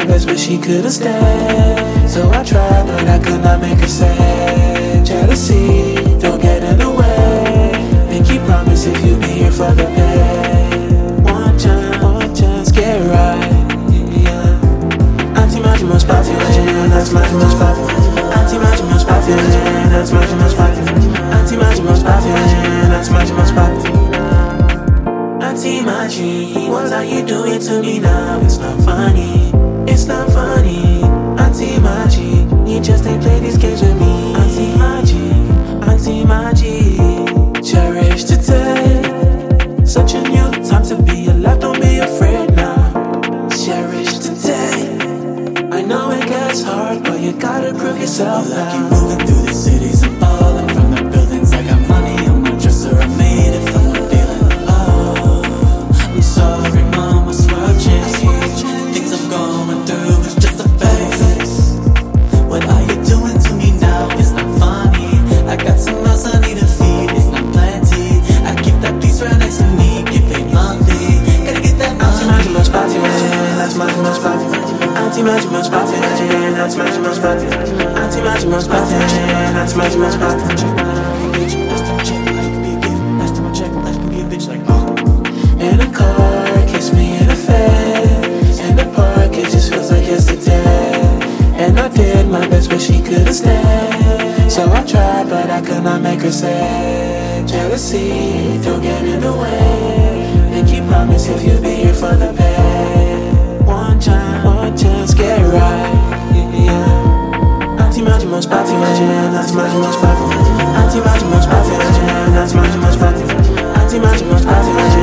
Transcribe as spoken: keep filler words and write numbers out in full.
best, but she couldn't stand. So I tried, but I could not make her sad. Jealousy, don't get in the way. Pinky promise if you be here for the pay. One chance, one chance, get right. Yeah. Auntie Margie most popular, that's Margie most popular. Auntie Margie most popular, that's Margie most popular. Auntie Margie most popular, that's Margie most popular. Auntie Margie, what are you doing to me now? It's not funny, it's not funny. Auntie Margie, you just ain't play these games with me. Auntie Margie, Auntie Margie, cherish today. Such a new time to be alive, don't be afraid now. Cherish today. I know it gets hard, but you gotta prove yourself now. I keep moving through the cities and falling from the buildings. I got money on my dresser, I made it from the feeling. Oh, I'm sorry, mom, I swear I'll change. The things I'm going through is just a phase. What are you doing to me now? It's not funny. I got some mouths I need to feed, it's not plenty. I keep that piece right next to me, get paid monthly. Gotta get that money. Auntie Margie most popular, that's Margie most popular. Auntie Margie most popular, that's Margie most popular. Auntie Margie most popular, that's Margie most popular. In a car, kiss me in the face. In the park, it just feels like yesterday. And I did my best, but she couldn't stand. So I tried, but I could not make her sad. Jealousy, don't get in the way. Pinky promise if you be here for the pay. One chance, one chance, get right. Yeah. Auntie Margie most popular, that's Margie most popular. Auntie Margie most popular, that's Margie most popular. Auntie Margie most popular.